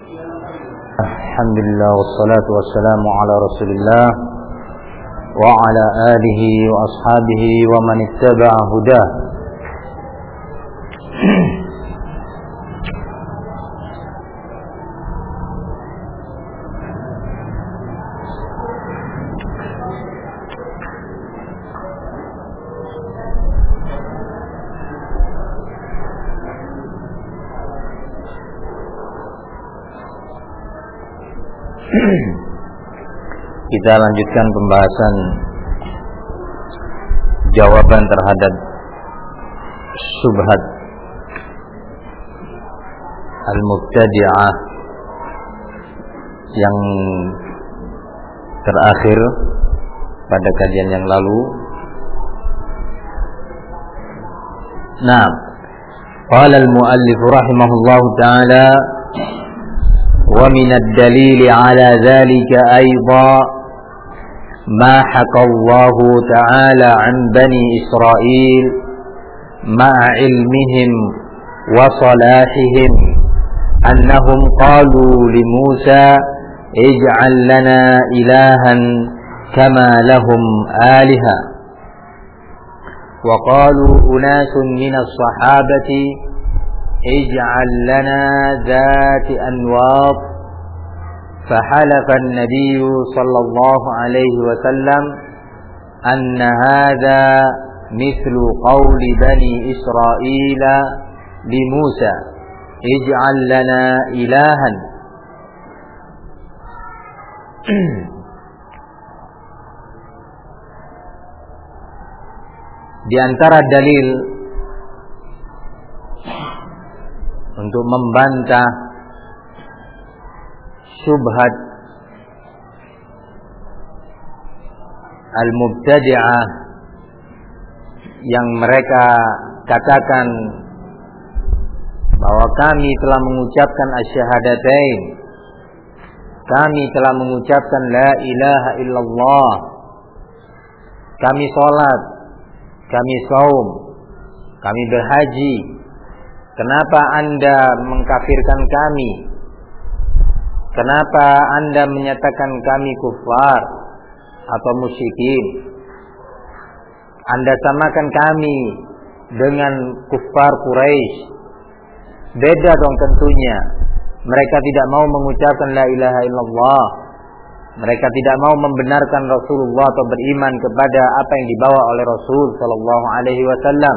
Alhamdulillah wassalatu wassalamu ala Rasulillah wa ala alihi wa ashabihi wa man ittaba'a hudah. Kita lanjutkan pembahasan jawaban terhadap syubhat al-mubtadi'ah yang terakhir pada kajian yang lalu. Nah, qala al-muallif rahimahullahu ta'ala wa min ad-dalil 'ala dhalika aidan ما حكى الله تعالى عن بني إسرائيل مع علمهم وصلاحهم أنهم قالوا لموسى اجعل لنا إلها كما لهم آلهة. وقالوا أناس من الصحابة اجعل لنا ذات أنواط. فحلف النبي صلى الله عليه وسلم أن هذا مثل قول بني إسرائيل لموسى اجعل لنا إلها. Di antara dalil untuk membantah syubhat al-mubtadi'ah yang mereka katakan bahwa kami telah mengucapkan asyhadatain, kami telah mengucapkan la ilaha illallah, kami sholat, kami saum, kami berhaji, kenapa Anda mengkafirkan kami? Kenapa Anda menyatakan kami kufar atau musyrikin? Anda samakan kami dengan kufar Quraisy. Beda dong tentunya. Mereka tidak mau mengucapkan la ilaha illallah. Mereka tidak mau membenarkan Rasulullah atau beriman kepada apa yang dibawa oleh Rasul sallallahu alaihi wasallam.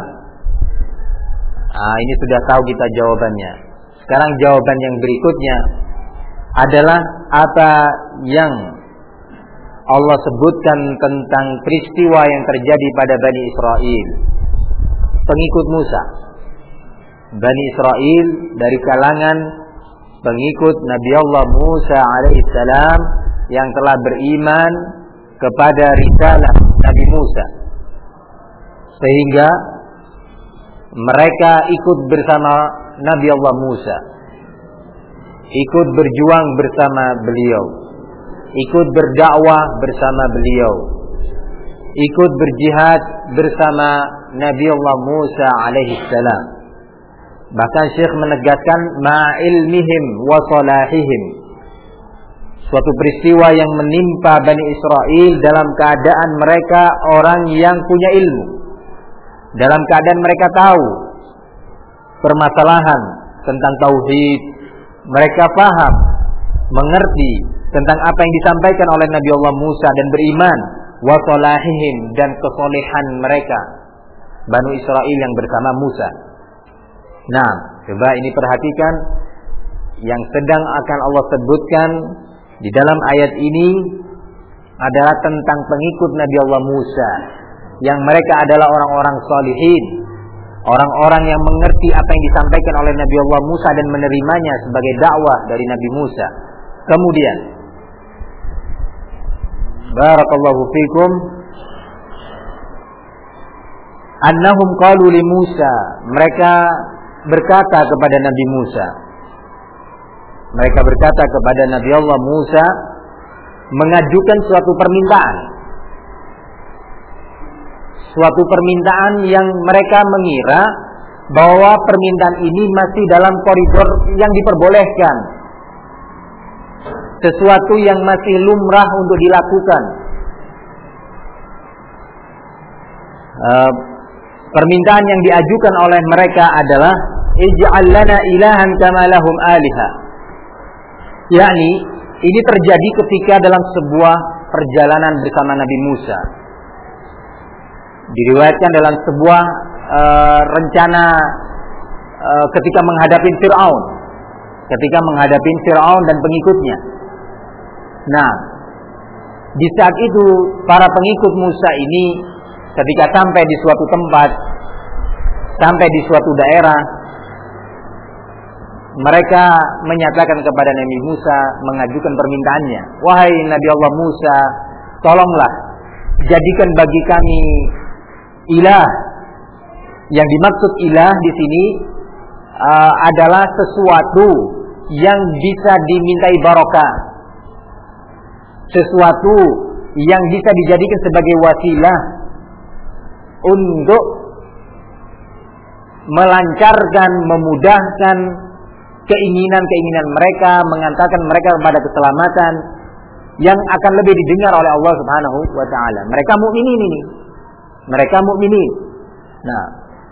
Ini sudah tahu kita jawabannya. Sekarang jawaban yang berikutnya adalah apa yang Allah sebutkan tentang peristiwa yang terjadi pada Bani Israel, pengikut Musa. Bani Israel dari kalangan pengikut Nabi Allah Musa alaihissalam yang telah beriman kepada risalah Nabi Musa, sehingga mereka ikut bersama Nabi Allah Musa, ikut berjuang bersama beliau, ikut berdakwah bersama beliau, ikut berjihad bersama Nabi Allah Musa alaihissalam. Bahkan Syekh menegaskan ma'ilmihim wa salahihim, suatu peristiwa yang menimpa Bani Israel dalam keadaan mereka orang yang punya ilmu, dalam keadaan mereka tahu permasalahan tentang tauhid. Mereka paham, mengerti tentang apa yang disampaikan oleh Nabi Allah Musa dan beriman. Wa salahihim, dan kesolehan mereka Bani Israel yang bersama Musa. Nah, coba ini perhatikan yang sedang akan Allah sebutkan di dalam ayat ini adalah tentang pengikut Nabi Allah Musa, yang mereka adalah orang-orang salihin, orang-orang yang mengerti apa yang disampaikan oleh Nabi Allah Musa dan menerimanya sebagai dakwah dari Nabi Musa. Kemudian barakallahu fikum, annahum qalu li Musa, mereka berkata kepada Nabi Musa, mereka berkata kepada Nabi Allah Musa, mengajukan suatu permintaan, suatu permintaan yang mereka mengira bahwa permintaan ini masih dalam koridor yang diperbolehkan, sesuatu yang masih lumrah untuk dilakukan. Permintaan yang diajukan oleh mereka adalah ij'al lana ilahan kama lahum aliha. Yakni ini terjadi ketika dalam sebuah perjalanan bersama Nabi Musa. Diriwayatkan dalam sebuah rencana ketika menghadapi Fir'aun. Ketika menghadapi Fir'aun dan pengikutnya. Nah, di saat itu para pengikut Musa ini ketika sampai di suatu tempat, sampai di suatu daerah, mereka menyatakan kepada Nabi Musa, mengajukan permintaannya. Wahai Nabi Allah Musa, tolonglah jadikan bagi kami ilah. Yang dimaksud ilah di sini adalah sesuatu yang bisa dimintai barokah, sesuatu yang bisa dijadikan sebagai wasilah untuk melancarkan, memudahkan keinginan-keinginan mereka, mengantarkan mereka kepada keselamatan yang akan lebih didengar oleh Allah Subhanahu wa taala. Mereka mukminin ini. Mereka mukminin. Nah,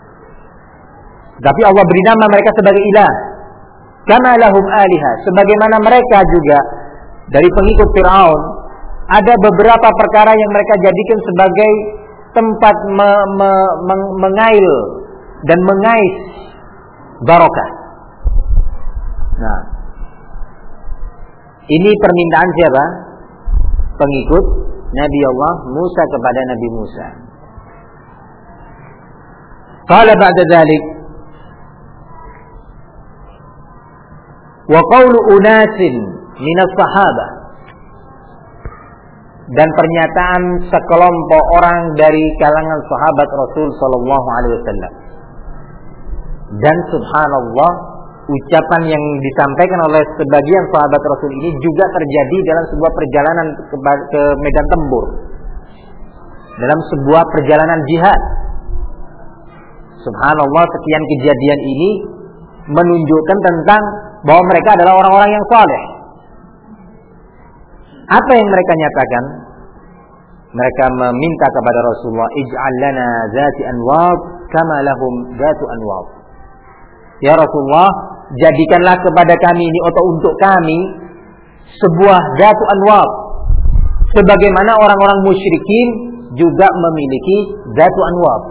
tapi Allah beri nama mereka sebagai ilah. Kama lahum aliha, sebagaimana mereka juga dari pengikut Fir'aun ada beberapa perkara yang mereka jadikan sebagai tempat mengail dan mengais barokah. Nah, ini permintaan siapa? Pengikut Nabi Allah Musa kepada Nabi Musa. Qala ba'da dzalik wa qawlu unasin minas sahabah, dan pernyataan sekelompok orang dari kalangan sahabat Rasul sallallahu alaihi wasallam. Dan subhanallah, ucapan yang disampaikan oleh sebagian sahabat Rasul ini juga terjadi dalam sebuah perjalanan ke medan tempur, dalam sebuah perjalanan jihad. Subhanallah, sekian kejadian ini menunjukkan tentang bahwa mereka adalah orang-orang yang saleh. Apa yang mereka nyatakan? Mereka meminta kepada Rasulullah, ij'al lana zati anwab kama lahum zatu anwab. Ya Rasulullah, jadikanlah kepada kami ini atau untuk kami sebuah zatu anwab, sebagaimana orang-orang musyrikin juga memiliki zatu anwab.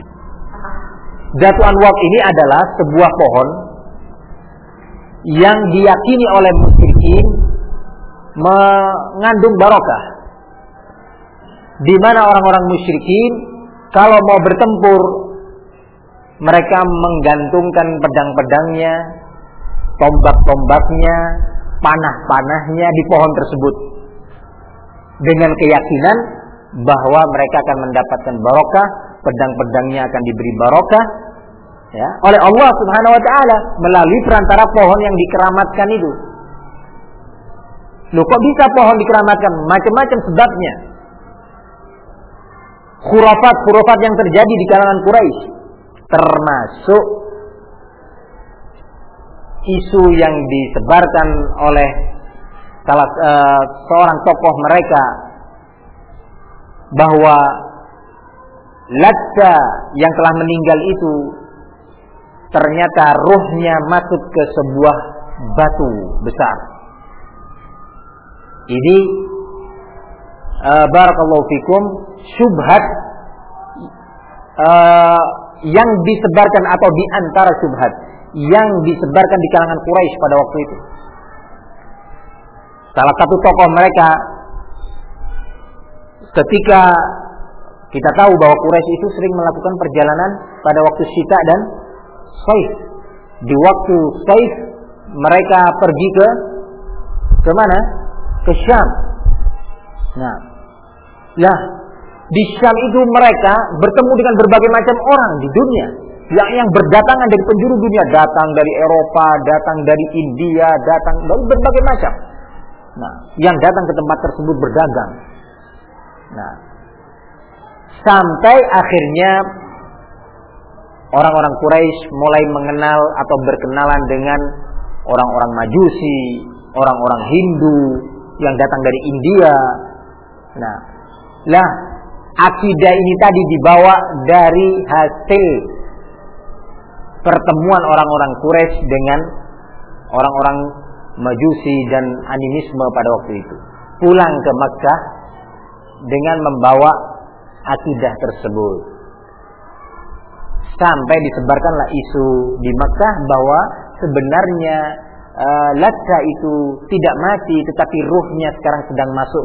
Zatu anwab ini adalah sebuah pohon yang diyakini oleh musyrikin mengandung barokah, di mana orang-orang musyrikin kalau mau bertempur mereka menggantungkan pedang-pedangnya, tombak-tombaknya, panah-panahnya di pohon tersebut dengan keyakinan bahwa mereka akan mendapatkan barokah, pedang-pedangnya akan diberi barokah ya, oleh Allah Subhanahu wa taala melalui perantara pohon yang dikeramatkan itu. Loh, kok bisa pohon dikeramatkan? Macam-macam sebabnya. Khurafat yang terjadi di kalangan Quraisy, termasuk isu yang disebarkan oleh seorang tokoh mereka bahwa Latta yang telah meninggal itu ternyata ruhnya masuk ke sebuah batu besar. Ini barakallahu fikum syubhat yang disebarkan atau di antara syubhat yang disebarkan di kalangan Quraisy pada waktu itu. Salah satu tokoh mereka, ketika kita tahu bahwa Quraisy itu sering melakukan perjalanan pada waktu syita dan saif. Di waktu saif mereka pergi ke mana? Ke Syam. Nah, di Syam itu mereka bertemu dengan berbagai macam orang di dunia yang berdatangan dari penjuru dunia, datang dari Eropa, datang dari India, datang dari berbagai macam. Nah, yang datang ke tempat tersebut berdagang. Nah, sampai akhirnya orang-orang Quraisy mulai mengenal atau berkenalan dengan orang-orang Majusi, orang-orang Hindu, yang datang dari India. Nah, lah akidah ini tadi dibawa dari hasil pertemuan orang-orang Quraisy dengan orang-orang Majusi dan animisme pada waktu itu. Pulang ke Makkah dengan membawa akidah tersebut. Sampai disebarkanlah isu di Makkah bahwa sebenarnya Latta itu tidak mati, tetapi ruhnya sekarang sedang masuk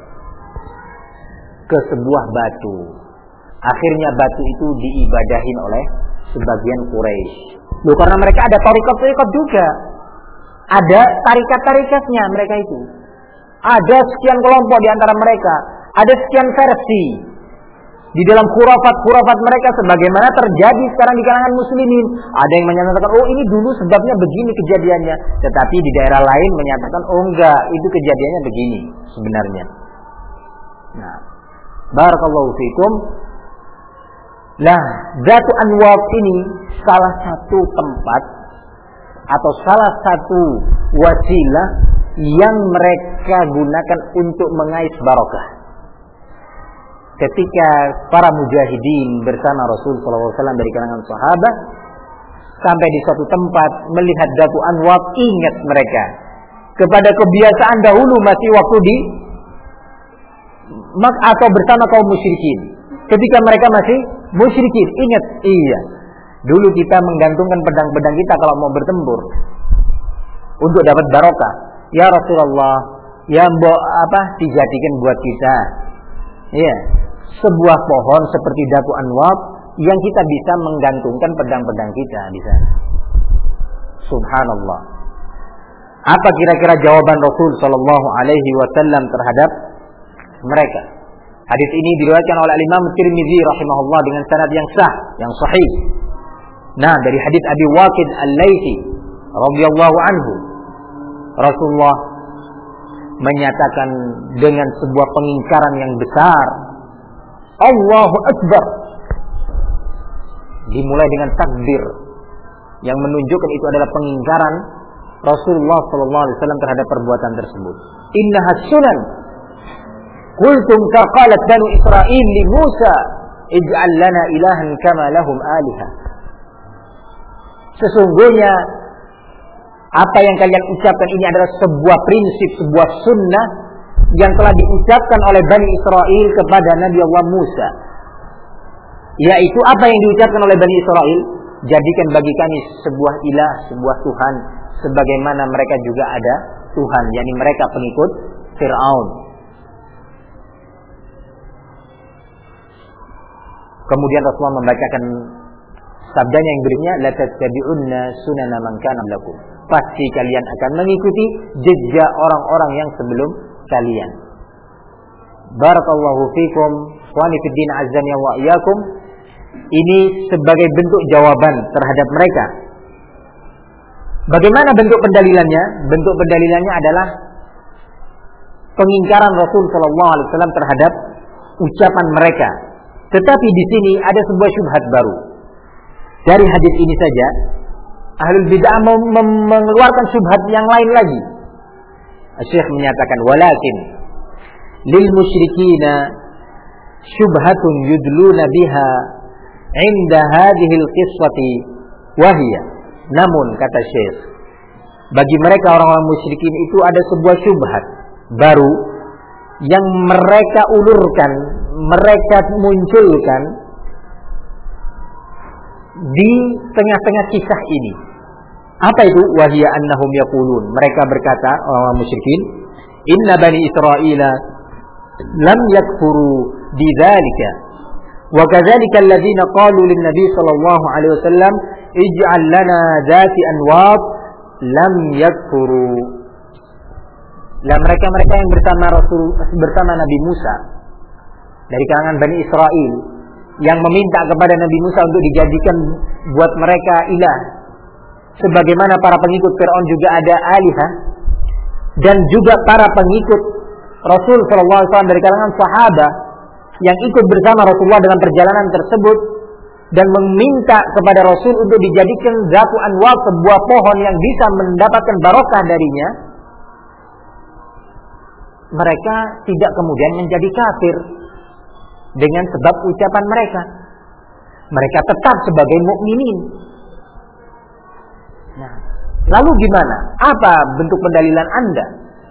ke sebuah batu. Akhirnya batu itu diibadahin oleh sebagian Quraisy. Loh, karena mereka ada tarikat-tarikat juga. Ada tarikat-tarikatnya mereka itu. Ada sekian kelompok di antara mereka. Ada sekian versi di dalam khurafat-khurafat mereka, sebagaimana terjadi sekarang di kalangan muslimin. Ada yang menyatakan, oh ini dulu sebabnya begini kejadiannya. Tetapi di daerah lain menyatakan, oh enggak, itu kejadiannya begini sebenarnya. Nah, barakallahu fikum. Nah, Zatu Anwar ini salah satu tempat atau salah satu wasilah yang mereka gunakan untuk mengais barokah. Ketika para mujahidin bersama Rasul SAW dari kalangan sahabat sampai di suatu tempat melihat Zatu Anwar, ingat mereka kepada kebiasaan dahulu masih waktu di atau bersama kaum musyrikin. Ketika mereka masih musyrikin, ingat, iya, dulu kita menggantungkan pedang-pedang kita kalau mau bertempur untuk dapat barokah. Ya Rasulullah, ya mbok dijadikan buat kita, iya, sebuah pohon seperti Zatu Anwar yang kita bisa menggantungkan pedang-pedang kita di sana. Subhanallah. Apa kira-kira jawaban Rasul Shallallahu Alaihi Wasallam terhadap mereka? Hadis ini diriwayatkan oleh Imam Tirmidzi rahimahullah dengan sanad yang sah, yang sahih. Nah, dari hadis Abi Waqid Al-Laitsi radhiyallahu anhu, Rasulullah menyatakan dengan sebuah pengingkaran yang besar, Allahu Akbar. Dimulai dengan takbir yang menunjukkan itu adalah pengingkaran Rasulullah sallallahu alaihi wasallam terhadap perbuatan tersebut. Innaha sunan. Qultum ka qalat banu Israil li Musa, ij'al lana ilahan kama lahum alihah. Sesungguhnya apa yang kalian ucapkan ini adalah sebuah prinsip, sebuah sunnah yang telah diucapkan oleh Bani Israel kepada Nabi Allah Musa. Yaitu apa yang diucapkan oleh Bani Israel, jadikan bagi kami sebuah ilah, sebuah Tuhan, sebagaimana mereka juga ada Tuhan, yakni mereka pengikut Fir'aun. Kemudian Rasulullah membacakan sabdanya yang berikutnya, la tattabi'unna sunana man kana qablakum. Pasti kalian akan mengikuti jejak orang-orang yang sebelum kalian. Barakallahu fikum, ikhwani fid din, azzani wa iyyakum. Ini sebagai bentuk jawaban terhadap mereka. Bagaimana bentuk pendalilannya? Bentuk pendalilannya adalah pengingkaran Rasul sallallahu alaihi wasallam terhadap ucapan mereka. Tetapi di sini ada sebuah syubhat baru. Dari hadis ini saja, Ahlul Bid'ah mengeluarkan syubhat yang lain lagi. Syekh menyatakan, walakin lil musyrikina syubhatun yudluna biha inda hadhihi al-qissati wahiyya. Namun kata Syekh, bagi mereka orang-orang musyrikin itu ada sebuah syubhat baru yang mereka ulurkan, mereka munculkan di tengah-tengah kisah ini. Apa itu? Wahiyya annahum yaqulun. Mereka berkata, orang musyrikin, inna bani Israila lam yakfuru bidzalika. Wa kadzalika alladziina qalu lin-nabi sallallahu alaihi wasallam ij'al lana dzati anwar lam yakfuru. Lah mereka-mereka yang bersama Nabi Musa dari kalangan Bani Israel yang meminta kepada Nabi Musa untuk dijadikan buat mereka ilah, sebagaimana para pengikut Fir'aun juga ada alihah, dan juga para pengikut Rasul sallallahu alaihi wasallam dari kalangan sahabat yang ikut bersama Rasulullah dalam perjalanan tersebut dan meminta kepada Rasul untuk dijadikan Zatu Anwar, sebuah pohon yang bisa mendapatkan barokah darinya. mereka tidak kemudian menjadi kafir dengan sebab ucapan mereka. Mereka tetap sebagai mukminin. Nah, lalu gimana? Apa bentuk pendalilan Anda?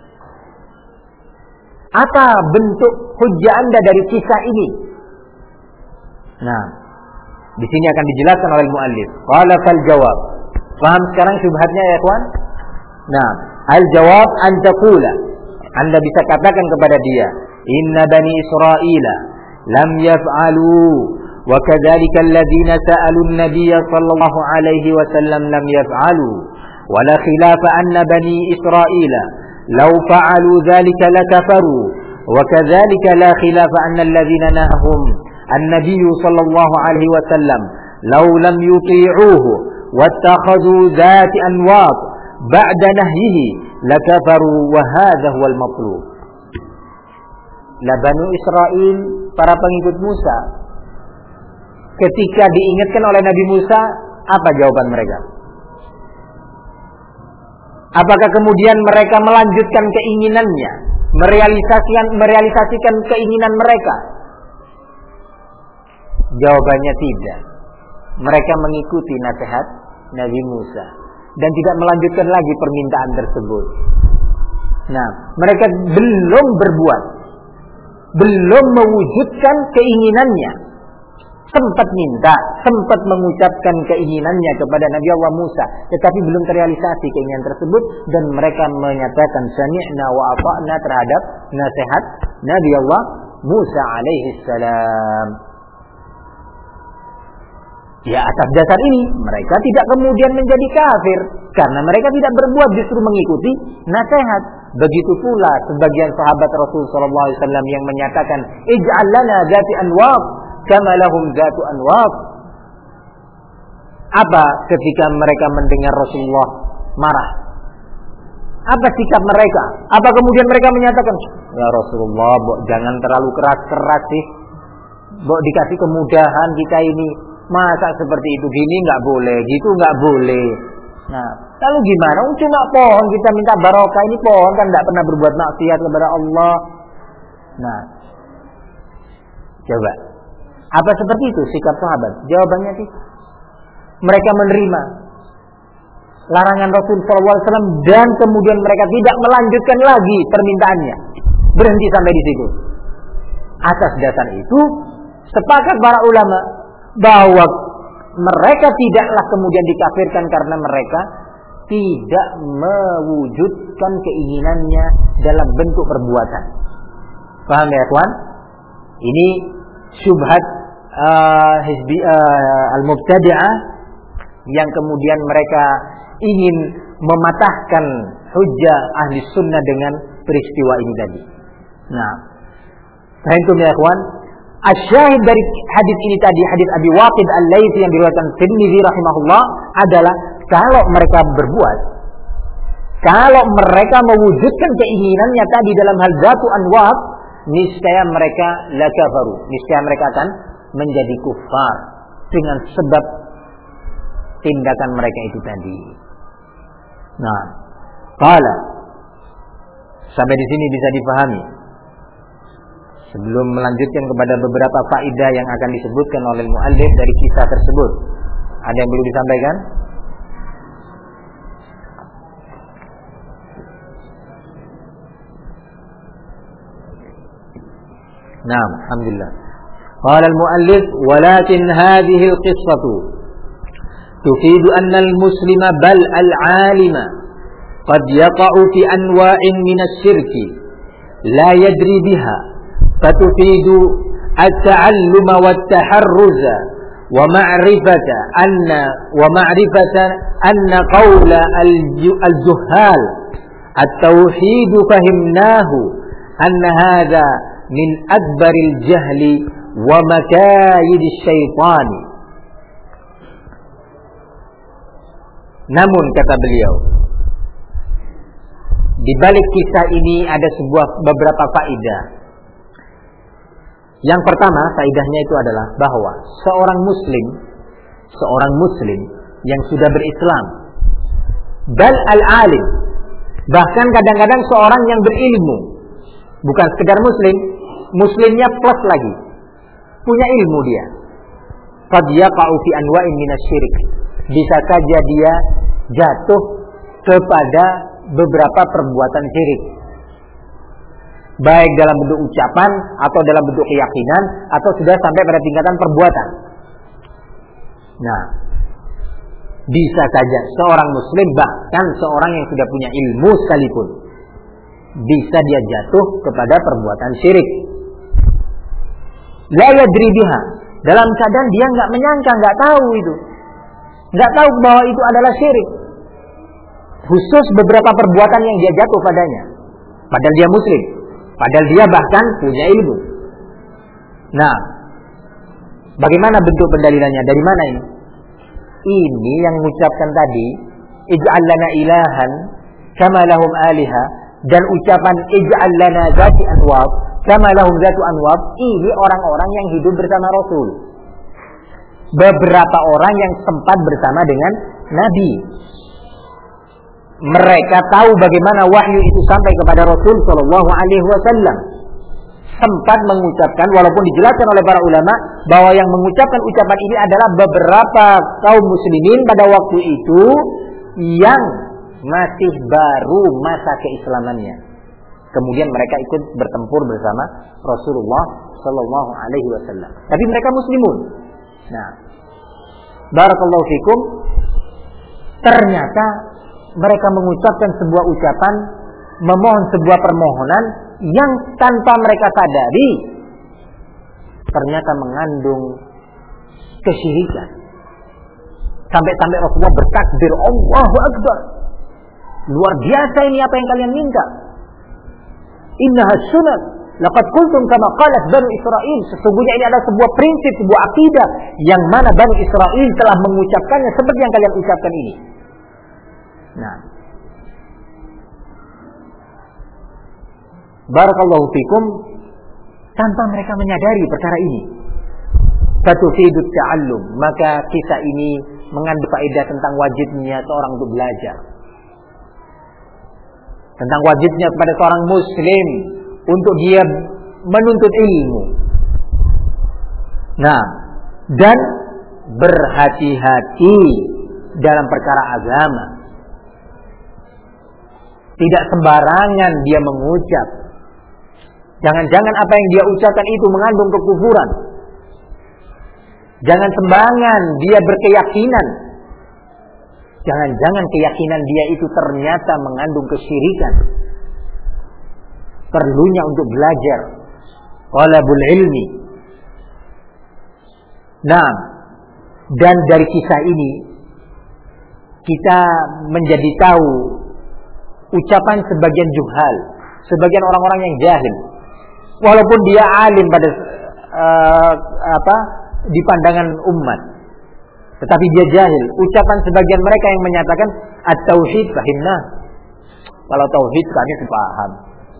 Apa bentuk hujjah Anda dari kisah ini? Nah, di sini akan dijelaskan oleh muallif. Qala fal jawab. Paham sekarang syubhatnya ya ikhwan? Nah, al jawab an taqula. Anda bisa katakan kepada dia, inna bani Israila lam yaf'alu wa kadzalika alladhina sa'alu an-nabiy sallallahu alaihi wasallam lam yaf'alu wa la khilafa anna bani Israila law fa'alu dhalika lakafaru wa kadzalika la khilafa anna alladhina nahum an-nabiy sallallahu alaihi wasallam law lam yuti'uhu wattakhadhu dhati anwat ba'da nahyihi lakafaru wa hadha huwal matlub. La Banu Israil, para pengikut Musa, ketika diingatkan oleh Nabi Musa, apa jawaban mereka? Apakah kemudian mereka melanjutkan keinginannya, merealisasikan keinginan mereka? Jawabannya tidak. Mereka mengikuti nasihat Nabi Musa dan tidak melanjutkan lagi permintaan tersebut. Nah, mereka belum berbuat, belum mewujudkan keinginannya. Sempat minta, sempat mengucapkan keinginannya kepada Nabi Allah Musa, tetapi belum terrealisasi keinginan tersebut, dan mereka menyatakan sami'na wa ata'na terhadap nasihat Nabi Allah Musa alaihi salam. Ya, atas dasar ini mereka tidak kemudian menjadi kafir karena mereka tidak berbuat, justru mengikuti nasihat. Begitu pula sebagian sahabat Rasul sallallahu alaihi wasallam yang menyatakan ij'al lana dzati anwaq kama lahum dzatu anwaq. Apa ketika mereka mendengar Rasulullah marah? Apa sikap mereka? Apa kemudian mereka menyatakan, ya Rasulullah, jangan terlalu keras-keras sih. Dikasih kemudahan kita ini. Masa seperti itu, gini nggak boleh, gitu nggak boleh. Nah, lalu gimana? Cuma pohon kita minta barokah, ini pohon kan nggak pernah berbuat maksiat kepada Allah. Nah, coba, apa seperti itu sikap sahabat? Jawabannya sih, mereka menerima larangan Rasul SAW dan kemudian mereka tidak melanjutkan lagi permintaannya, berhenti sampai di situ. Atas dasar itu, sepakat para ulama bahwa mereka tidaklah kemudian dikafirkan karena mereka tidak mewujudkan keinginannya dalam bentuk perbuatan. Paham ya kawan? Ini syubhat al-mubtadi'ah yang kemudian mereka ingin mematahkan hujjah ahli sunnah dengan peristiwa ini tadi. Nah, faham ya kawan? Asyahid dari hadis ini tadi, hadis Abi Waqid Al-Laitsi yang diriwayatkan Tirmidzi rahimahullah adalah kalau mereka berbuat, kalau mereka mewujudkan keinginannya tadi dalam hal dzatu anwab, niscaya mereka la kafaru, niscaya mereka akan menjadi kufar dengan sebab tindakan mereka itu tadi. Nah, qala, sampai di sini bisa dipahami. Sebelum melanjutkan kepada beberapa faedah yang akan disebutkan oleh muallif dari kisah tersebut, ada yang perlu disampaikan? Naam, alhamdulillah. Qala al-muallif, walakin hadhihi al-qissatu tufidu anna al-muslima bal al-'alima qad yaqa'u fi anwa'in min asy-syirki la yadri biha فتفيد التعلم والتحرز ومعرفة أن قول الجهال التوحيد فهمناه أن هذا من أكبر الجهل ومكايد الشيطان. Namun kata beliau, di balik kisah ini ada beberapa faedah. Yang pertama, faedahnya itu adalah bahwa seorang muslim yang sudah berislam, bal al-alim, bahkan kadang-kadang seorang yang berilmu, Bukan sekedar muslim, muslimnya plus lagi. Punya ilmu dia. Qad yaqa'u fi anwa'in minasyirik. Bisa saja dia jatuh kepada beberapa perbuatan syirik. Baik dalam bentuk ucapan atau dalam bentuk keyakinan atau sudah sampai pada tingkatan perbuatan. Nah, bisa saja seorang muslim, bahkan seorang yang sudah punya ilmu sekalipun, bisa dia jatuh kepada perbuatan syirik. La yadri biha, dalam keadaan dia nggak menyangka, nggak tahu itu, nggak tahu bahwa itu adalah syirik. Khusus beberapa perbuatan yang dia jatuh padanya, padahal dia muslim, padahal dia bahkan punya ilmu. Nah, bagaimana bentuk pendalilannya? Dari mana ini? Ini yang mengucapkan tadi, ij'al lana ilahan kama lahum aliha, dan ucapan ij'al lana zati anwab kama lahum zatu anwab, ini orang-orang yang hidup bersama Rasul. Beberapa orang yang sempat bersama dengan Nabi. Mereka tahu bagaimana wahyu itu sampai kepada Rasul sallallahu alaihi wasallam. Sempat mengucapkan, walaupun dijelaskan oleh para ulama bahwa yang mengucapkan ucapan ini adalah beberapa kaum muslimin pada waktu itu yang masih baru masa keislamannya. Kemudian mereka ikut bertempur bersama Rasulullah sallallahu alaihi wasallam. Tapi mereka muslimun. Nah, barakallahu fikum, ternyata mereka mengucapkan sebuah ucapan, memohon sebuah permohonan yang tanpa mereka sadari ternyata mengandung kesyirikan. Sampai-sampai Rasulullah bertakbir, Allahu Akbar, luar biasa ini apa yang kalian minta. Innaha sunnah, laqad qultum kama qalat Banu Israil. Sesungguhnya ini adalah sebuah prinsip, sebuah akidah yang mana Banu Israil telah mengucapkannya seperti yang kalian ucapkan ini. Nah, barakallahu fikum, tanpa mereka menyadari perkara ini, fatufidut ta'allum, maka kisah ini mengandung faedah tentang wajibnya seorang untuk belajar, tentang wajibnya kepada seorang muslim untuk dia menuntut ilmu. Nah, dan berhati-hati dalam perkara agama. Tidak sembarangan dia mengucap. Jangan-jangan apa yang dia ucapkan itu mengandung kekufuran. Jangan sembarangan dia berkeyakinan. Jangan-jangan keyakinan dia itu ternyata mengandung kesyirikan. Perlunya untuk belajar. Talabul ilmi. Nah, dan dari kisah ini kita menjadi tahu ucapan sebagian juhal, sebagian orang-orang yang jahil, walaupun dia alim pada di pandangan umat, tetapi dia jahil. Ucapan sebagian mereka yang menyatakan at-tauhid fahimna, kalau tauhid kami paham.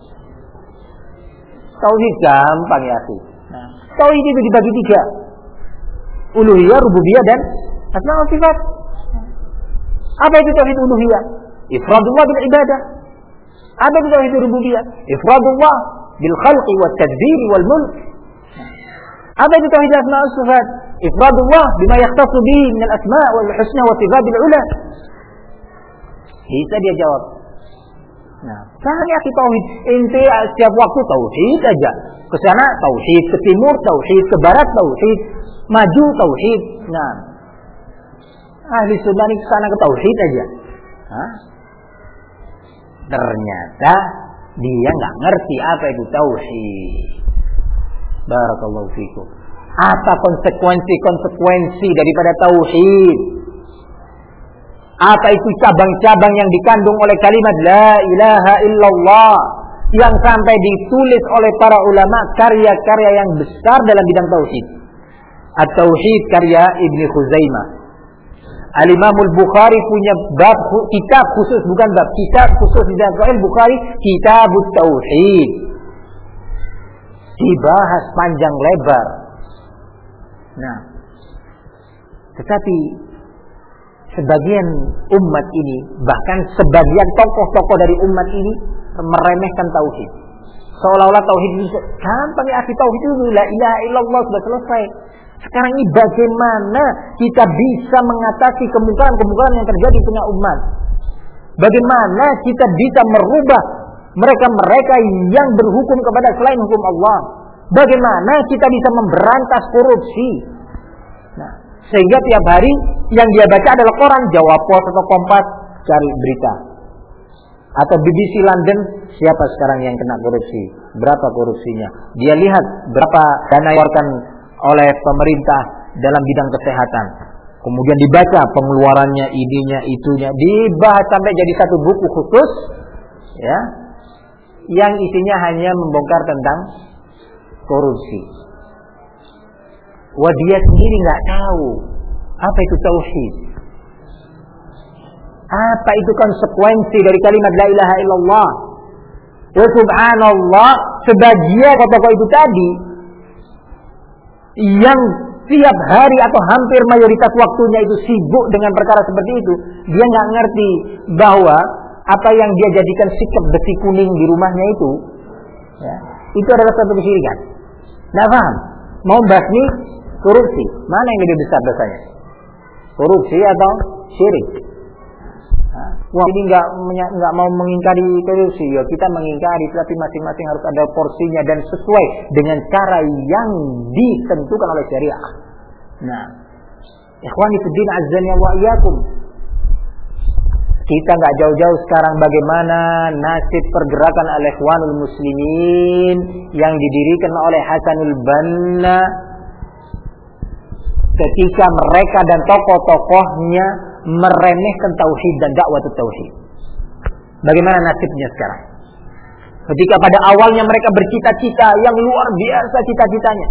Tauhid gampang ya sih. Nah, tauhid itu dibagi 3, uluhiyah, rububiyah, dan asma wa sifat. Apa itu tauhid uluhiyah? Ifradullah bil ibadah. Ada di tauhid rububiyah, ifradullah bil khalqi wat tadbir wal mulk. Ada di tauhid asma wa sifat, ifradullah bima yahtassu bihi min al asma wal husna wa sifat al ula. Bisa dia jawab. Nah, saya tauhid ente setiap waktu tauhid aja. Ke sana tauhid, ke timur tauhid, ke barat tauhid, maju tauhid. Nah, ahli sunnah ini ke sana ke tauhid aja. Hah? Ternyata dia nggak ngerti apa itu tauhid. Barakallahu fikum. Apa konsekuensi daripada tauhid? Apa itu cabang-cabang yang dikandung oleh kalimat la ilaha illallah yang sampai ditulis oleh para ulama karya-karya yang besar dalam bidang tauhid. At-Tauhid karya Ibnu Khuzaimah. Al-Imam Al-Bukhari punya bab kitab khusus, bukan bab, kitab khusus di dalam Sahih Bukhari, Kitabut Tauhid. Dibahas panjang lebar. Nah, tetapi sebagian umat ini, bahkan sebagian tokoh-tokoh dari umat ini meremehkan tauhid. Seolah-olah tauhid itu gampang ya, tauhid itu la ilaha illallah sudah selesai. Sekarang ini bagaimana kita bisa mengatasi kemungkaran-kemungkaran yang terjadi di tengah umat? Bagaimana kita bisa merubah mereka-mereka yang berhukum kepada selain hukum Allah? Bagaimana kita bisa memberantas korupsi? Nah, sehingga tiap hari yang dia baca adalah koran, Jawa Post atau Kompas, cari berita. Atau BBC London, siapa sekarang yang kena korupsi? Berapa korupsinya? Dia lihat berapa dana yang dikeluarkan oleh pemerintah dalam bidang kesehatan. Kemudian dibaca pengeluarannya, ininya, itunya, dibahas sampai jadi satu buku khusus, ya, yang isinya hanya membongkar tentang korupsi. Wah, dia sendiri nggak tahu apa itu tauhid, apa itu konsekuensi dari kalimat la ilaha illallah. Ya subhanallah, sebagian tokoh itu tadi yang tiap hari atau hampir mayoritas waktunya itu sibuk dengan perkara seperti itu, dia nggak ngerti bahwa apa yang dia jadikan sikap besi kuning di rumahnya itu, ya, itu adalah satu kesyirikan. Nggak paham, mau basmi korupsi, mana yang lebih besar dosanya? Korupsi atau syirik? Wah, ini nggak mau mengingkari korupsi, ya kita mengingkari, tapi masing-masing harus ada porsinya dan sesuai dengan cara yang ditentukan oleh syariah. Nah, ikhwani fiddin azzani wa iyyakum. Kita nggak jauh-jauh sekarang bagaimana nasib pergerakan al-Ikhwanul Muslimin yang didirikan oleh Hasanul Banna ketika mereka dan tokoh-tokohnya meremehkan tauhid dan dakwah tauhid. Bagaimana nasibnya sekarang? Ketika pada awalnya mereka bercita-cita yang luar biasa, cita-citanya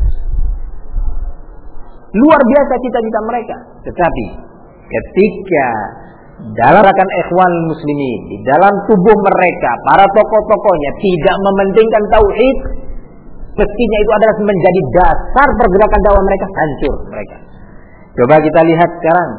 luar biasa cita-cita mereka, tetapi ketika dalam gerakan Ikhwan Muslimin, di dalam tubuh mereka, para tokoh-tokohnya tidak mementingkan tauhid, mestinya itu adalah menjadi dasar pergerakan dakwah mereka, hancur mereka. Coba kita lihat sekarang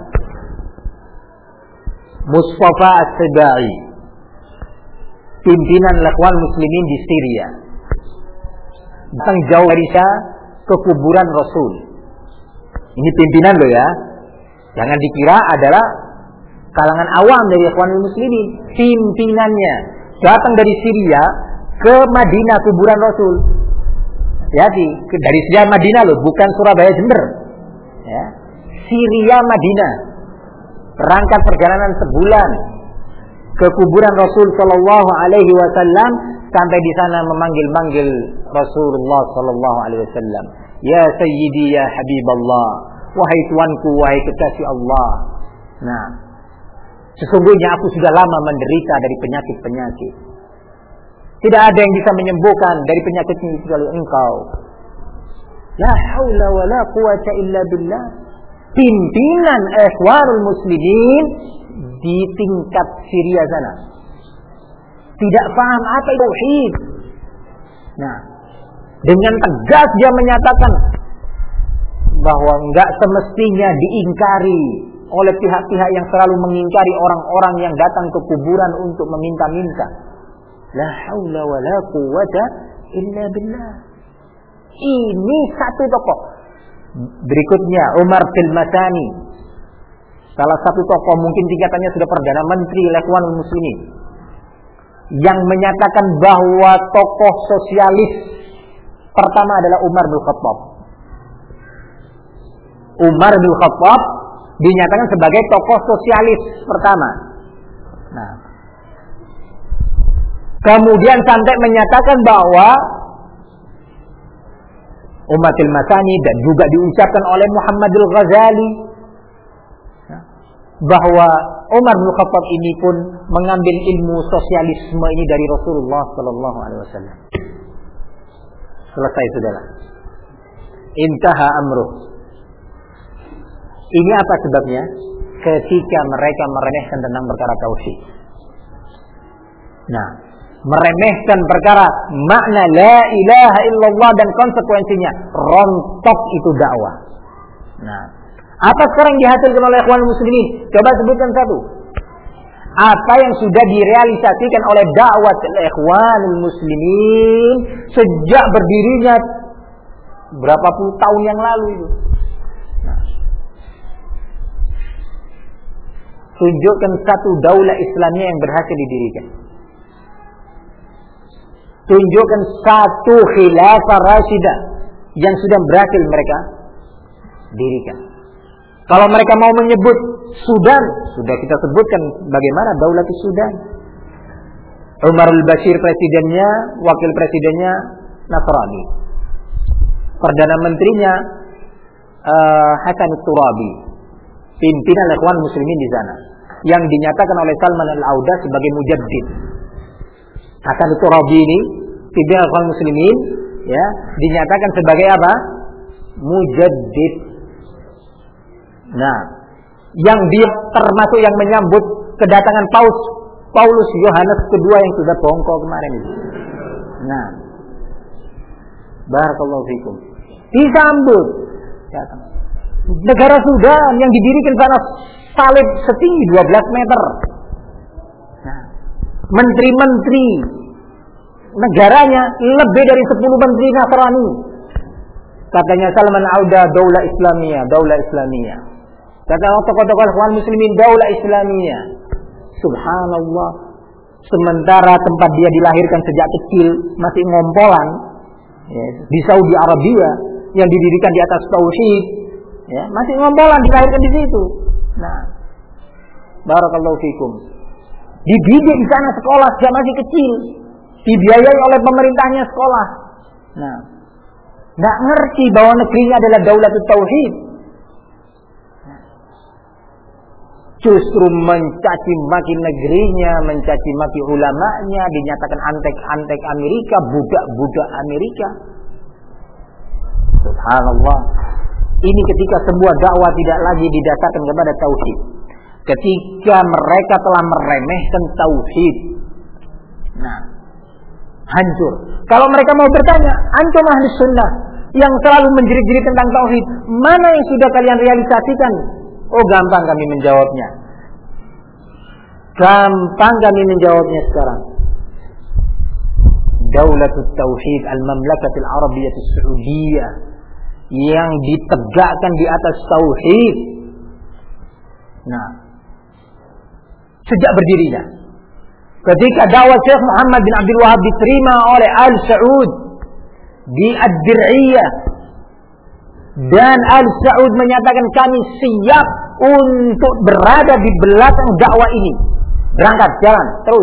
Mustafa As-Sibai, pimpinan Ikhwan Muslimin di Syria, datang jauh dari ke kuburan Rasul. Ini pimpinan loh ya, jangan dikira adalah kalangan awam dari Ikhwanul Muslimin. Pimpinannya datang dari Syria ke Madinah, kuburan Rasul. Hati-hati, dari Syria Madinah loh, bukan Surabaya Jember. Ya. Syria Madinah. Berangkat perjalanan sebulan ke kuburan Rasul sallallahu alaihi wasallam, sampai di sana memanggil-manggil Rasulullah sallallahu alaihi wasallam. Ya Sayyidi ya Habiballah, wahai tuanku, wahai kekasih Allah. Nah, sesungguhnya aku sudah lama menderita dari penyakit-penyakit. Tidak ada yang bisa menyembuhkan dari penyakit ini kecuali engkau. La haula wa la quwata illa billah. Pimpinan Ikhwanul Muslimin di tingkat Syria sana tidak paham apa itu tauhid. Nah, dengan tegas dia menyatakan bahwa enggak semestinya diingkari oleh pihak-pihak yang selalu mengingkari orang-orang yang datang ke kuburan untuk meminta-minta. La haula wa la quwata illa billah. Ini satu tokoh. Berikutnya Umar Tilmasani, salah satu tokoh mungkin tingkatannya sudah Perdana Menteri Ikhwanul Muslimin, yang menyatakan bahwa tokoh sosialis pertama adalah Umar bin Khattab. Umar bin Khattab dinyatakan sebagai tokoh sosialis pertama. Nah, kemudian sampai menyatakan bahwa Umatul Masani dan juga diucapkan oleh Muhammadul Ghazali bahwa Umar bin Khattab ini pun mengambil ilmu sosialisme ini dari Rasulullah sallallahu alaihi wasallam. Selesai saudara. Intaha amruh. Ini apa sebabnya? Ketika mereka meremehkan tentang perkara tauhid. Nah, meremehkan perkara makna la ilaha illallah dan konsekuensinya, rontok itu dakwah. Nah, apa sekarang dihasilkan oleh Ikhwanul Muslimin? Coba sebutkan satu. apa yang sudah direalisasikan oleh dakwah Ikhwanul Muslimin sejak berdirinya berapa puluh tahun yang lalu itu. Tunjukkan satu daulah Islamiyah yang berhasil didirikan. Tunjukkan satu khilafah Rashidah yang sudah berhasil mereka dirikan. Kalau mereka mau menyebut Sudan, sudah kita sebutkan bagaimana daulah Sudan. Umar al-Bashir presidennya, wakil presidennya Nasrani. Perdana menterinya Hasan al-Turabi, pimpinan Ikhwan Muslimin di sana, yang dinyatakan oleh Salman al-Auda sebagai mujaddid. Hasan al-Turabi ini pimpinan Ikhwan Muslimin, ya, dinyatakan sebagai apa? Mujaddid. Nah, yang dia termasuk yang menyambut kedatangan Paulus Yohanes kedua yang sudah bongkok kemarin itu. Nah, barakallahu fikum. Disambut. Negara Sudan yang didirikan sana salib setinggi 12 meter. Nah, menteri-menteri negaranya lebih dari 10 menteri Nasrani. Katanya Salman Auda, daulah Islamiyah, daulah Islamiyah. Kata tokoh-tokoh Ikhwan Muslimin, daulah Islamiyah. Subhanallah. Sementara tempat dia dilahirkan sejak kecil masih ngompolan, ya, di Saudi Arabia yang didirikan di atas tauhid, ya, masih ngompolan dilahirkan di situ. Nah, barakallahu fikum. Dididik di sana sekolah sejak masih kecil, dibiayai oleh pemerintahnya sekolah. Nah, nggak ngerti bahwa negerinya adalah daulah tauhid. Justru mencaci maki negerinya, mencaci maki ulamanya, dinyatakan antek-antek Amerika, budak-budak Amerika. Subhanallah. Ini ketika sebuah dakwah tidak lagi didasarkan kepada tauhid. Ketika mereka telah meremehkan tauhid. Nah, hancur. Kalau mereka mau bertanya, antum ahli sunnah yang selalu menjerit-jerit tentang tauhid, mana yang sudah kalian realisasikan? Oh, gampang kami menjawabnya. Gampang kami menjawabnya sekarang. Daulatut Tauhid Al-Mamlakatul Arabiyyah As-Saudiyah yang ditegakkan di atas tauhid. Nah, sejak berdirinya, ketika dakwah Syekh Muhammad bin Abdul Wahab diterima oleh Al Saud di Ad-Dir'iyah, dan Al Saud menyatakan kami siap untuk berada di belakang dakwah ini. Berangkat, jalan, terus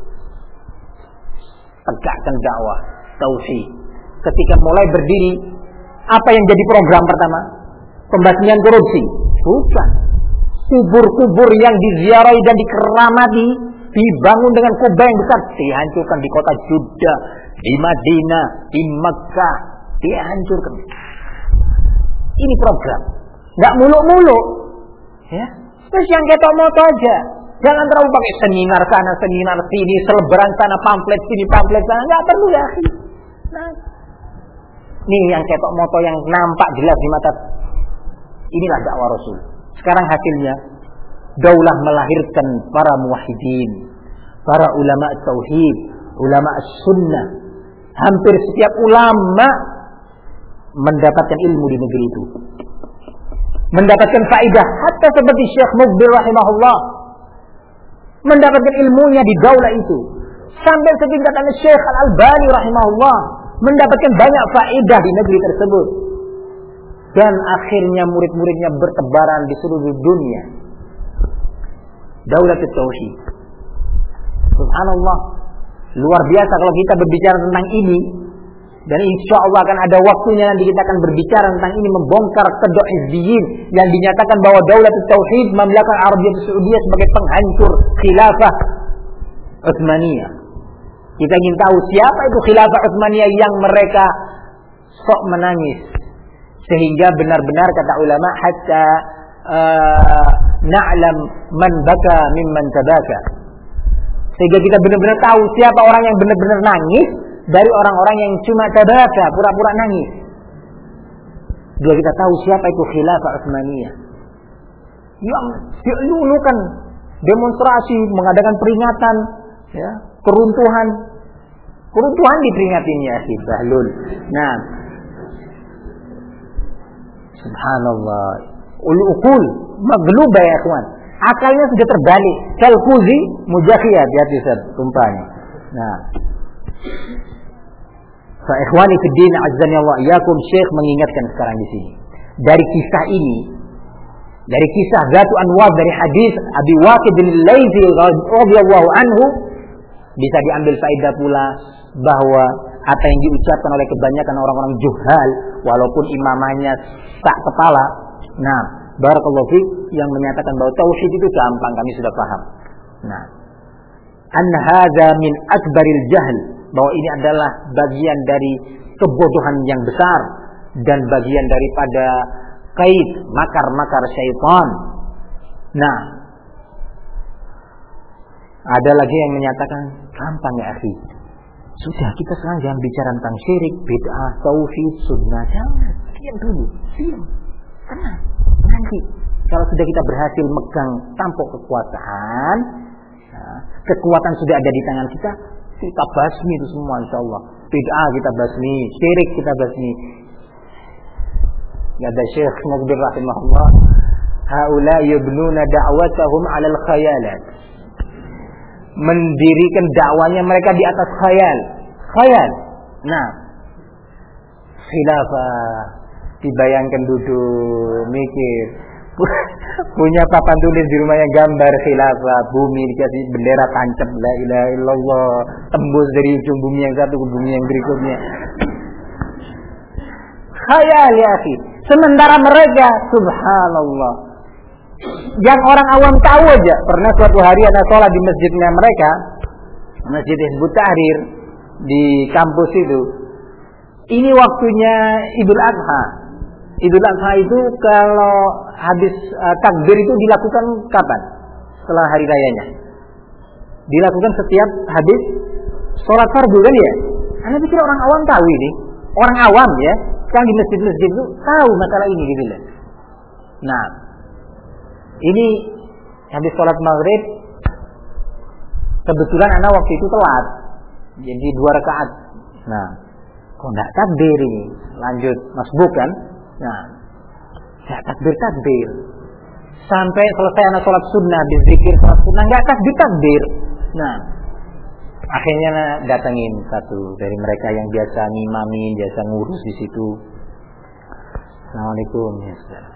tegakkan dakwah tauhid. Ketika mulai berdiri, apa yang jadi program pertama? Pembasmian korupsi? Bukan. Kubur-kubur yang diziarahi dan dikeramati dibangun dengan kubah yang besar, dihancurkan di kota Jeddah, di Madinah, di Mekah, dihancurkan. Ini program, nggak muluk-muluk, ya. Terus yang ketok moto aja, jangan terlalu pakai seminar sana, seminar sini, selebaran sana, pamflet sini, pamflet sana, nggak perlu ya. Nah, ini yang ketok moto yang nampak jelas di mata. Inilah dakwah Rasul. Sekarang hasilnya, daulah melahirkan para muwahhidin, para ulama tauhid, ulama sunnah. Hampir setiap ulama mendapatkan ilmu di negeri itu, mendapatkan faedah. Hatta seperti Syekh Mukbil rahimahullah mendapatkan ilmunya di daulah itu. Sampai setingkatan Syekh Al-Albani rahimahullah mendapatkan banyak faedah di negeri tersebut. Dan akhirnya murid-muridnya bertebaran di seluruh dunia. Daulah tauhid. Subhanallah. Luar biasa kalau kita berbicara tentang ini. Dan insya Allah akan ada waktunya nanti kita akan berbicara tentang ini, membongkar kedok hizbiyin yang dinyatakan bahwa daulah tauhid Mamlakah Arabiyyah Saudiyah sebagai penghancur khilafah Utsmaniyah. Kita ingin tahu siapa itu khilafah Utsmaniyah yang mereka sok menangis, sehingga benar-benar kata ulama hatta na'lam man baka mimman tabaka, sehingga kita benar-benar tahu siapa orang yang benar-benar nangis dari orang-orang yang cuma tabaka, pura-pura nangis. Bila kita tahu siapa itu khilafah Utsmaniyah yang dilulukan demonstrasi, mengadakan peringatan, ya, keruntuhan diperingatin ya si Bahlul. Nah, subhanallah, ulul maglubah ya kawan. Akalnya sudah terbalik. Kalkuzi mujakhiyah, hati-hati Ustaz, tumpahnya. Nah, fa ikhwani fid din azzani wa iyyakum, Syekh mengingatkan sekarang di sini. Dari kisah ini, dari kisah Zatu Anwar, dari hadis Abi Waqid al-Laitsi radhiyallahu anhu, bisa diambil faedah pula bahwa apa yang diucapkan oleh kebanyakan orang-orang juhal walaupun imamahnya tak kepala. Nah, barakallahu fiik, yang menyatakan bahwa tauhid itu gampang, kami sudah paham. Nah, an hadza min akbaril jahl, bahwa ini adalah bagian dari kebodohan yang besar dan bagian daripada kait makar-makar syaitan. Nah, ada lagi yang menyatakan gampang ya akhi. Sudah, kita sekarang jangan bicara tentang syirik, bid'ah, tauhid, sunnah. Jangan, diam dulu, diam. Tenang. Nanti kalau sudah kita berhasil megang tampuk kekuasaan, nah, kekuatan sudah ada di tangan kita, kita basmi itu semua insyaallah. Bid'ah kita basmi, syirik kita basmi. Kata Syekh Muqbil rahimahullah, haula yabnuna da'watahum 'alal khayalat. Mendirikan dakwanya mereka di atas khayal. Khayal. Nah, khilafah, dibayangkan duduk mikir, punya papan tulis di rumahnya gambar khilafah, bumi dikasih bendera tancap la ilaha illallah, tembus dari ujung bumi yang satu ke bumi yang berikutnya. Khayal ya akhi. Sementara mereka, subhanallah, yang orang awam tahu aja. Pernah suatu hari ada sholat di masjidnya mereka, Masjid Hizbut Tahrir di kampus itu. Ini waktunya Idul Adha. Idul Adha itu kalau habis takbir itu dilakukan kapan? Setelah hari rayanya. Dilakukan setiap habis sholat fardu kan ya? Anda pikir orang awam tahu ini? Orang awam ya, sekarang di masjid-masjid itu tahu masalah ini gitu loh. Nah, ini habis sholat maghrib, kebetulan anak waktu itu telat, jadi 2 rakaat. Nah, kok enggak takbir ini? Lanjut masbuk kan? Nah, enggak takbir. Sampai selesai anak sholat sunnah, berzikir sholat sunnah, enggak takbir. Nah, akhirnya datangin satu dari mereka yang biasa ngimamin, biasa ngurus di situ. Assalamualaikum ya saudara.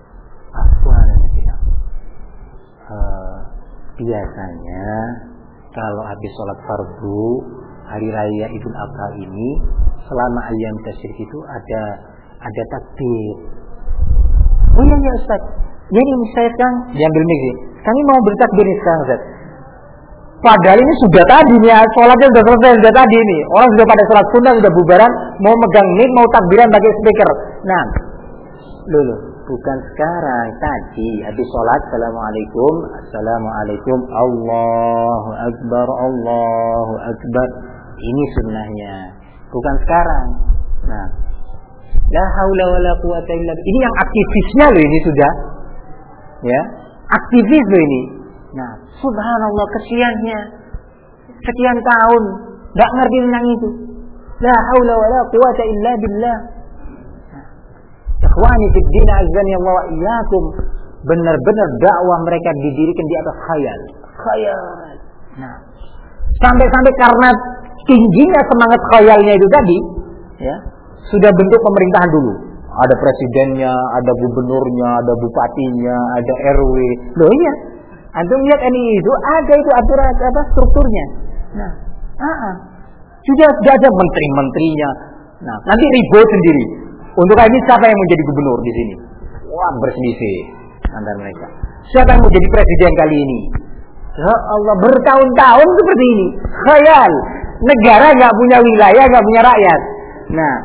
Biasanya kalau habis sholat fardu hari raya Idul Adha ini, selama ayam tasyrik itu ada takbir. Oh iya ya Ustaz, jadi saya sekarang diambil mic sih. Kami mau bertakbir nih sekarang Ustaz. Padahal ini sudah tadi nih, sholatnya sudah selesai sudah tadi nih. Orang sudah pada sholat sunnah, sudah bubaran, mau megang mic, mau takbiran pakai speaker. Nah, dulu. Bukan sekarang, tadi habis sholat, assalamualaikum, Allahu Akbar. Ini sunnahnya, bukan sekarang. Nah, la haula wala quwata illa billah. Ini yang aktivisnya loh ini sudah, ya, aktivis loh ini. Nah, subhanallah, kesiannya, sekian tahun nggak ngerti tentang itu. La haula wala quwata illa billah. Ikhwani fid din azani Allah wa iyyakum, benar-benar dakwah mereka didirikan di atas khayal. Nah, sampai karena tingginya semangat khayalnya itu tadi, ya, sudah bentuk pemerintahan dulu. Ada presidennya, ada gubernurnya, ada bupatinya, ada RW. Loh iya, antum lihat ini itu ada itu aturan apa strukturnya. Nah, sudah ada menteri-menterinya. Nah, nanti ribut sendiri. Untuk ini siapa yang menjadi gubernur di sini? Wah, berselisih antara mereka. Siapa yang mau jadi presiden kali ini? Ya Allah, bertahun-tahun seperti ini. Khayal. Negara nggak punya wilayah, nggak punya rakyat. Nah,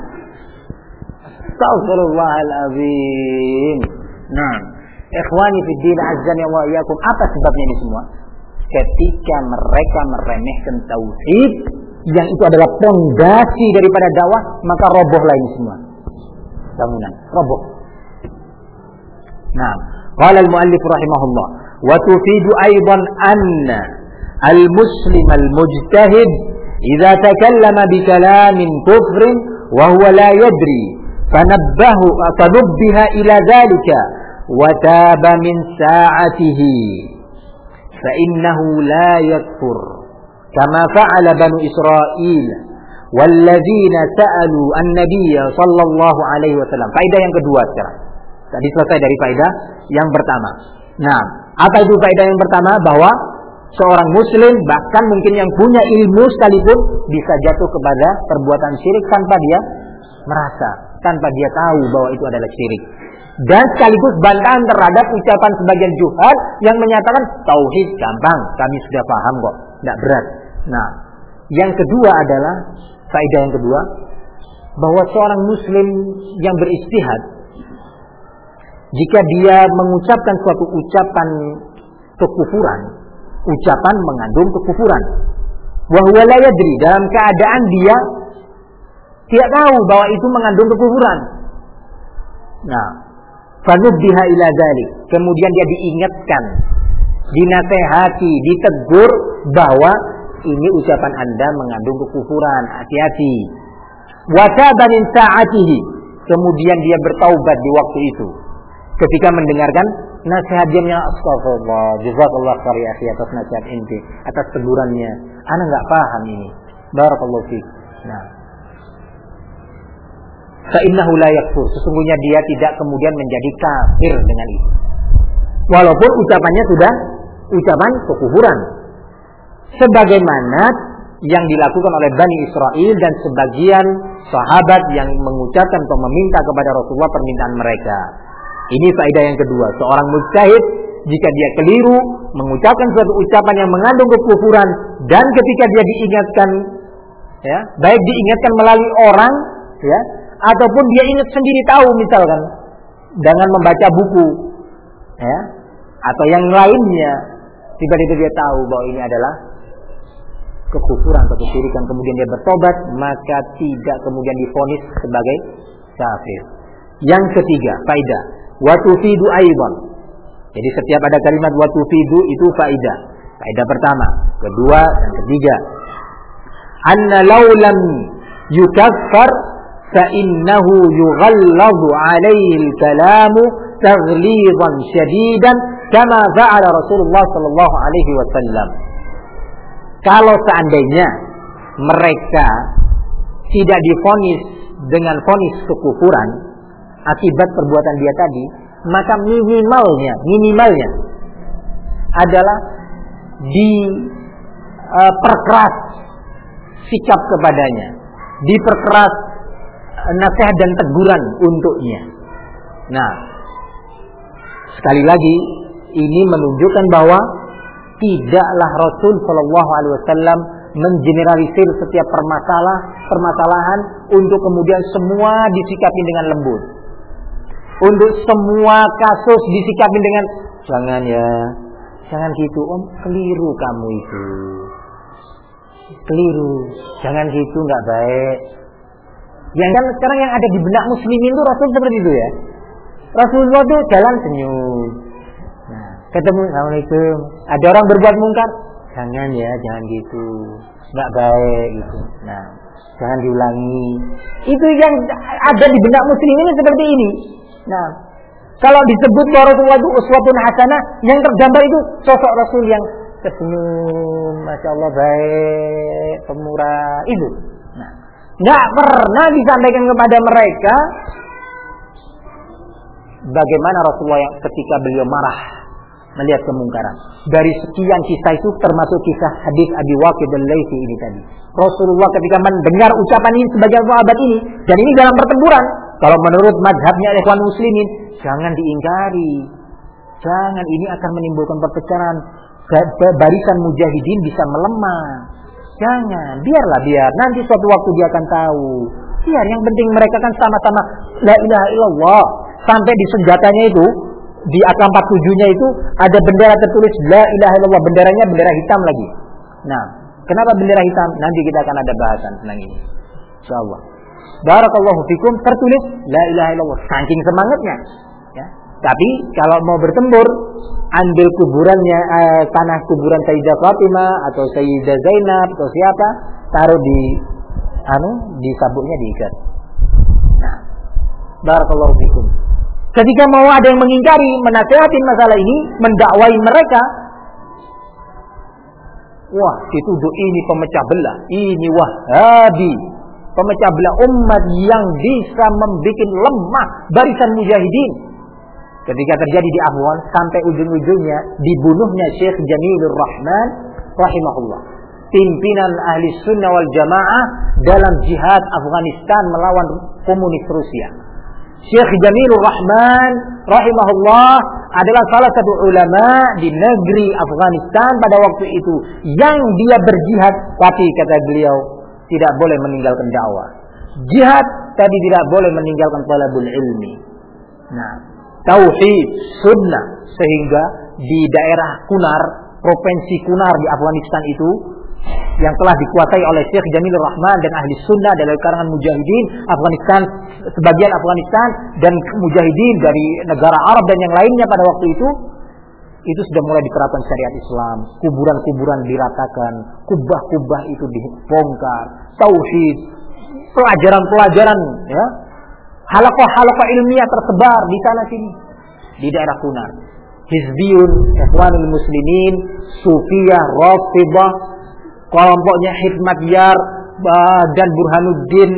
Astagfirullahaladzim. Nah, ikhwani fiddin azzani wa iyyakum, apa sebabnya ini semua? Ketika mereka meremehkan tauhid, yang itu adalah pondasi daripada dakwah, maka robohlah ini semua. Bangunan roboh. Nah, qala al-muallif rahimahullah, Wa tufidu aidan anna al-muslim al-mujtahid idza takallama bi kalamin kufrin wa huwa la yadri fanabbaha ila dhalika wa taba min sa'atihi fa innahu la yakfur kama fa'ala banu Israil walladzina sa'alu an-nabiy sallallahu alaihi wasallam. Faedah yang kedua sekarang. Tadi selesai dari faedah yang pertama. Nah, apa itu faedah yang pertama? Bahwa seorang muslim bahkan mungkin yang punya ilmu sekalipun bisa jatuh kepada perbuatan syirik tanpa dia merasa, tanpa dia tahu bahwa itu adalah syirik. Dan sekaligus bantahan terhadap ucapan sebagian juhal yang menyatakan tauhid gampang, kami sudah paham kok, tidak berat. Nah, yang kedua adalah faedah yang kedua, bahwa seorang muslim yang beristihad, jika dia mengucapkan suatu ucapan kekufuran, ucapan mengandung kekufuran, wa huwa la yadri, dalam keadaan dia tidak tahu bahwa itu mengandung kekufuran. Nah, fanubbiha ila dzalik, kemudian dia diingatkan, dinasehati, ditegur bahwa ini ucapan Anda mengandung kekufuran, hati-hati. Wa taba min sa'atihi, kemudian dia bertaubat di waktu itu. Ketika mendengarkan nasihat dia, astagfirullah, jazakallah khair ya akhi atas nasihat inti, atas tegurannya. Ana enggak paham ini. Barakallahu fiik. Nah, fa innahu la yakfur, sesungguhnya dia tidak kemudian menjadi kafir dengan itu. Walaupun ucapannya sudah ucapan kekufuran. Sebagaimana yang dilakukan oleh Bani Israil dan sebagian sahabat yang mengucapkan atau meminta kepada Rasulullah permintaan mereka. Ini faedah yang kedua. Seorang mujtahid jika dia keliru mengucapkan suatu ucapan yang mengandung kekufuran dan ketika dia diingatkan, ya, baik diingatkan melalui orang, ya, ataupun dia ingat sendiri tahu misalkan dengan membaca buku, ya, atau yang lainnya, tiba-tiba dia tahu bahwa ini adalah kekufuran atau kesyirikan, kemudian dia bertobat, maka tidak kemudian divonis sebagai kafir. Yang ketiga, faedah wa tufidu aidan. Jadi setiap ada kalimat wa tufidu itu faedah. Faedah pertama, kedua, dan ketiga. Anna law lam yukaffar fa innahu yughalladu alaihi al-kalamu taghlidan shadidan kama fa'ala Rasulullah sallallahu alaihi wasallam. Kalau seandainya mereka tidak divonis dengan vonis kekufuran akibat perbuatan dia tadi, maka minimalnya adalah diperkeras sikap kepadanya, diperkeras nasihat dan teguran untuknya. Nah, sekali lagi ini menunjukkan bahwa tidaklah Rasul Shallallahu Alaihi Wasallam mengeneralisir setiap permasalahan untuk kemudian semua disikapi dengan lembut. Untuk semua kasus disikapi dengan jangan gitu om, keliru kamu itu, keliru, jangan gitu, nggak baik. Yang kan sekarang yang ada di benak muslimin itu Rasul seperti itu ya. Rasulullah itu jalan senyum. Nah, ketemu assalamualaikum, ada orang berbuat mungkar, jangan ya, jangan gitu, nggak baik gitu. Nah, jangan diulangi. Itu yang ada di benak muslimin seperti ini. Nah, kalau disebut bahwa Rasulullah itu uswatun hasanah, yang tergambar itu sosok Rasul yang tersenyum, masya Allah baik, pemurah itu. Nah, nggak pernah disampaikan kepada mereka bagaimana Rasulullah yang ketika beliau marah melihat kemungkaran. Dari sekian kisah itu termasuk kisah hadis Abi Waqid al-Laitsi ini tadi. Rasulullah ketika mendengar ucapan ini sebagian sahabat ini, dan ini dalam pertempuran, kalau menurut mazhabnya ikhwan muslimin, jangan diingkari. Jangan, ini akan menimbulkan perpecahan. Barisan mujahidin bisa melemah. Jangan, biar nanti suatu waktu dia akan tahu. Biar, yang penting mereka kan sama-sama la ilaha illallah. Sampai di senjatanya itu, di AK-47-nya itu ada bendera tertulis la ilaha illallah, benderanya bendera hitam lagi. Nah, kenapa bendera hitam? Nanti kita akan ada bahasan tentang ini, insyaallah. Barakallahu fikum, tertulis la ilaha illallah, saking semangatnya, ya. Tapi kalau mau bertempur, ambil kuburannya, tanah kuburan Sayyidah Fatimah atau Sayyidah Zainab atau siapa, taruh di sabuknya, diikat. Nah, barakallahu fikum. Ketika mau ada yang mengingkari, menasihatin masalah ini, mendakwai mereka, wah, dituduh ini pemecah belah, ini Wahabi, pemecah belah umat yang bisa membuat lemah barisan mujahidin. Ketika terjadi di Afghan, sampai ujung-ujungnya dibunuhnya Syekh Jamilur Rahman rahimahullah, pimpinan ahli sunnah wal jamaah dalam jihad Afghanistan melawan komunis Rusia. Syekh Jamilur Rahman rahimahullah adalah salah satu ulama di negeri Afghanistan pada waktu itu yang dia berjihad, tapi kata beliau tidak boleh meninggalkan dakwah. Jihad tapi tidak boleh meninggalkan talabul ilmi. Nah, tauhid, sunnah, sehingga di daerah Kunar, provinsi Kunar di Afghanistan itu yang telah dikuasai oleh Syekh Jamilur Rahman dan ahli sunnah dari kalangan mujahidin Afghanistan, sebagian Afghanistan dan mujahidin dari negara Arab dan yang lainnya pada waktu itu sudah mulai diterapkan syariat Islam. Kuburan-kuburan diratakan, kubah-kubah itu dibongkar, tauhid, pelajaran-pelajaran, ya, halaqah-halaqah ilmiah tersebar di sana sini di daerah Kunar. Hizbiyun, Ikhwanul Muslimin, Sufiyah, Rafidhah, kelompoknya Hikmatyar dan Burhanuddin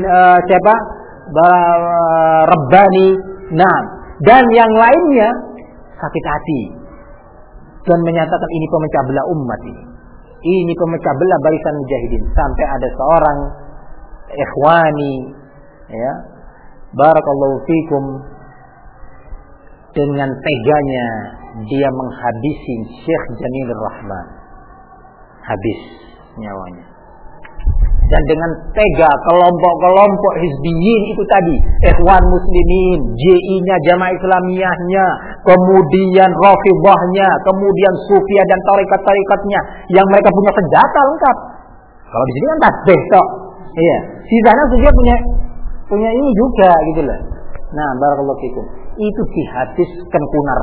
Rabbani, nah, dan yang lainnya sakit hati dan menyatakan ini pemecah belah umat ini pemecah belah barisan mujahidin, sampai ada seorang ikhwani, ya, barakallahu fikum, dengan teganya dia menghabisi Syekh Jamilur Rahman, habis nyawanya. Dan dengan tega kelompok-kelompok hizbiyin itu tadi, Ikhwan Muslimin, JI-nya, Jamaah Islamiyahnya, kemudian Rafidhahnya, kemudian Sufiyah dan tarekat-tarekatnya, yang mereka punya senjata lengkap. Kalau di sini kan tasbih tok. Iya, di sana Sufiyah punya ini juga gitu loh. Nah, barakallahu fikum. Itu dihabiskan Kunar.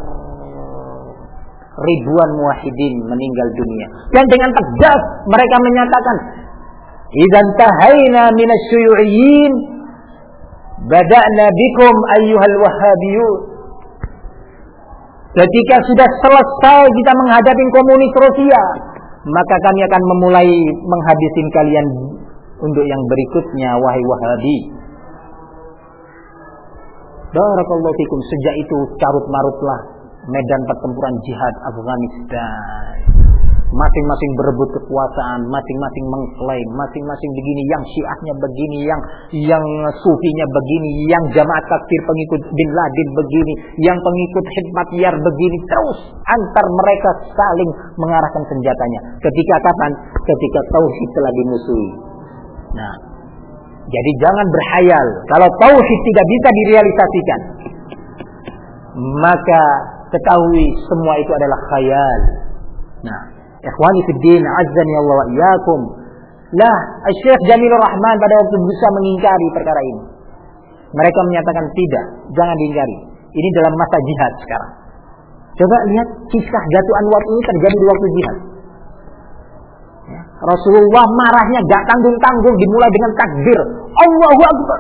Ribuan muwahhidin meninggal dunia. Dan dengan tegas mereka menyatakan, "Idzan tahaina minasyuyu'iyyin, bada'na bikum ayyuhal wahhabiyun." Ketika sudah selesai kita menghadapi komunis Rusia, maka kami akan memulai menghabisin kalian untuk yang berikutnya, wahai Wahabi. Barakallahu fikum. Sejak itu carut marutlah medan pertempuran jihad Afghanistan. Masing-masing berebut kekuasaan, masing-masing mengklaim, masing-masing begini, yang Syiahnya begini, yang Sufinya begini, yang jamaah takfir pengikut Bin Laden begini, yang pengikut Hikmatyar begini, terus antar mereka saling mengarahkan senjatanya. Ketika kapan? Ketika tauhid telah dimusuhi. Nah, jadi jangan berhayal kalau tauhid tidak bisa direalisasikan, maka ketahui semua itu adalah khayal. Nah, ikhwani fiddin, azzani Allah wa iyyakum. Lah, Syekh Jamilur Rahman pada waktu berusaha mengingkari perkara ini. Mereka menyatakan tidak, jangan diingkari. Ini dalam masa jihad sekarang. Coba lihat kisah Jatuh Anwar ini terjadi di waktu jihad. Ya, Rasulullah marahnya gak tanggung-tanggung, dimulai dengan takbir, Allahu Akbar.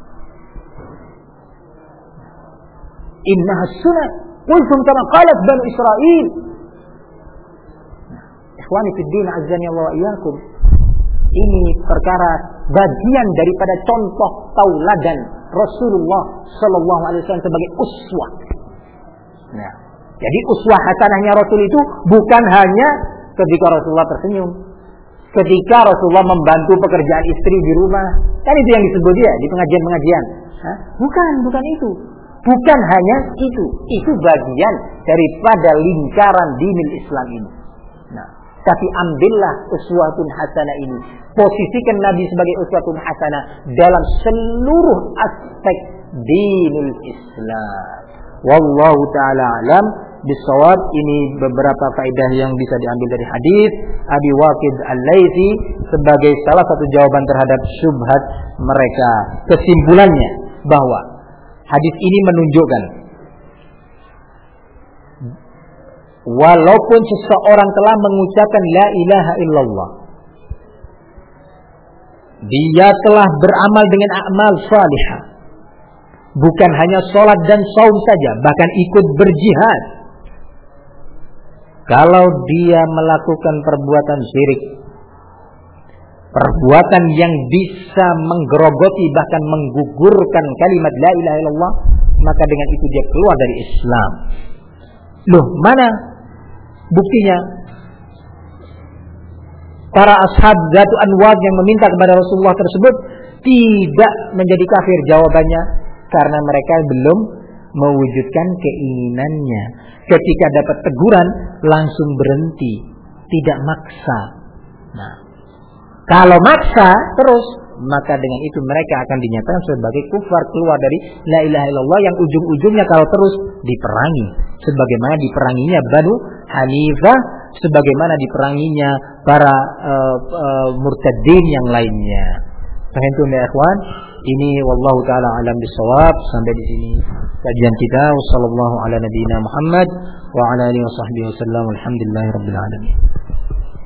Innaha sunnah, qultum kama qalat Banu Israil. Ikhwani fiddin, azzani Allah wa iyyakum. Ini perkara bagian daripada contoh tauladan Rasulullah sallallahu alaihi wasallam sebagai uswah. Nah, jadi uswah hasanahnya Rasul itu bukan hanya ketika Rasulullah tersenyum, ketika Rasulullah membantu pekerjaan istri di rumah. Kan itu yang disebut dia di pengajian-pengajian. Bukan itu. Bukan hanya itu. Itu bagian daripada lingkaran dinil Islam ini. Nah, tapi ambillah uswatun hasanah ini. Posisikan Nabi sebagai uswatun hasanah dalam seluruh aspek dinul Islam. Wallahu ta'ala alam bisawab. Ini beberapa faedah yang bisa diambil dari hadis Abi Waqid Al-Laitsi sebagai salah satu jawaban terhadap syubhat mereka. Kesimpulannya bahwa hadis ini menunjukkan walaupun seseorang telah mengucapkan la ilaha illallah, dia telah beramal dengan amal salihah, bukan hanya sholat dan saum saja, bahkan ikut berjihad. Kalau dia melakukan perbuatan syirik, perbuatan yang bisa menggerogoti bahkan menggugurkan kalimat la ilaha illallah, maka dengan itu dia keluar dari Islam. Loh, mana buktinya? Para ashab Zatu Anwad yang meminta kepada Rasulullah tersebut tidak menjadi kafir. Jawabannya, karena mereka belum mewujudkan keinginannya. Ketika dapat teguran langsung berhenti, tidak maksa. Nah, kalau maksa terus, maka dengan itu mereka akan dinyatakan sebagai kufar, keluar dari la ilaha illallah, yang ujung-ujungnya kalau terus diperangi, sebagaimana diperanginya Banu Hanifah, sebagaimana diperanginya para murtadin yang lainnya. Fahimtum ya ikhwan? Ini wallahu taala alam bisawab. Sampai di sini kajian kita. Wassallallahu ala nabiyyina Muhammad wa ala alihi washabbihi wasallam. Alhamdulillahirabbil alamin.